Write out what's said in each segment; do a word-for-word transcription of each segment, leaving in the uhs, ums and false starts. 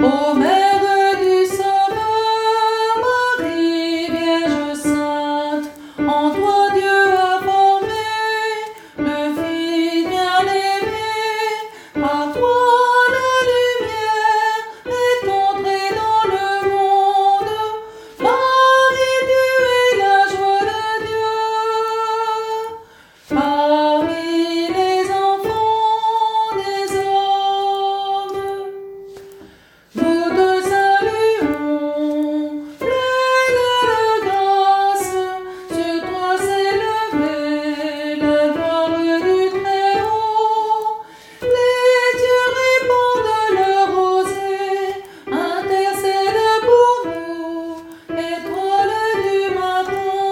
Ô Mère du Sauveur, Marie, Vierge Sainte, en toi Dieu a formé le Fils bien-aimé. Par toi la lumière est entrée dans le monde. Marie, tu es la joie de Dieu. Parmi les enfants des hommes, nous te saluons, pleine de grâce. Sur toi s'est levée la gloire du Très-Haut. Les dieux répandent leur rosée, intercède pour nous, étoile du matin.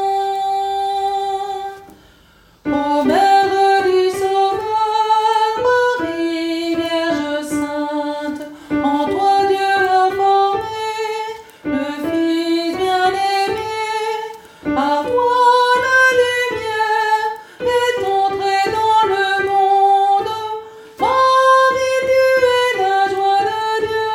Ô Mère du Sauveur, Marie, Vierge Sainte, en toi Dieu a formé le Fils bien-aimé. Par toi la lumière est entrée dans le monde. Marie, tu es la joie de Dieu.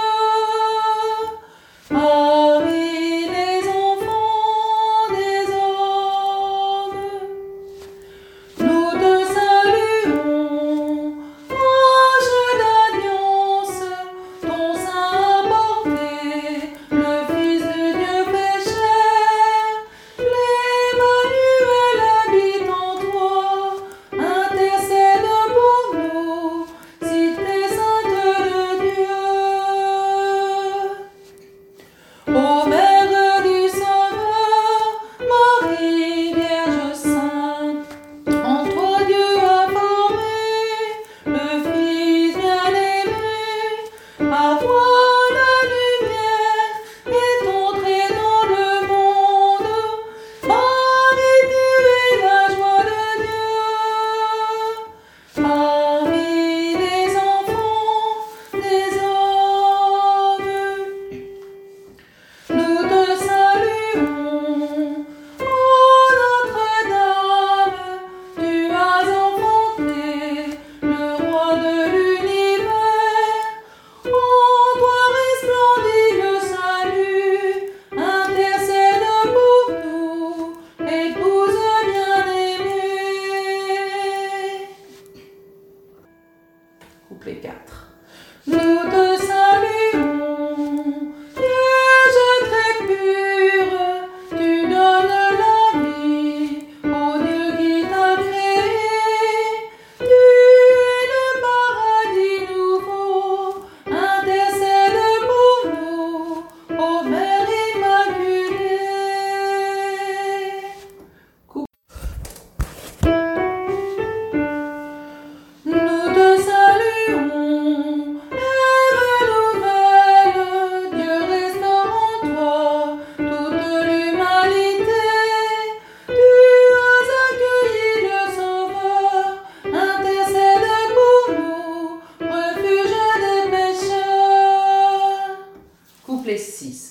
Parmi les enfants des hommes, nous te saluons, ange d'alliance. Ton sein a porté le Fils de Dieu fait chair. L'Emmanuel habite en toi, intercède pour nous, cité sainte de Dieu. Ô Mère du Sauveur, Marie, Vierge Sainte, en toi Dieu a formé le Fils bien-aimé. Par toi la lumière est entrée dans le monde. Marie, tu es la joie de Dieu. Parmi les enfants des hommes, nous te saluons, ô Notre-Dame. Tu as enfanté le roi de l'univers. En toi resplendit le salut, intercède pour nous, épouse bien-aimée. Couplet quatre. Nous te saluons, Vierge très pure, tu donnes la vie au Dieu qui t'a créé. Tu es le paradis nouveau, intercède pour nous, ô Mère Immaculée. Nous te saluons, Ève nouvelle, Dieu restaure en toi toute l'humanité. Tu as accueilli le Sauveur, intercède pour nous, refuge des pécheurs. Couplet six.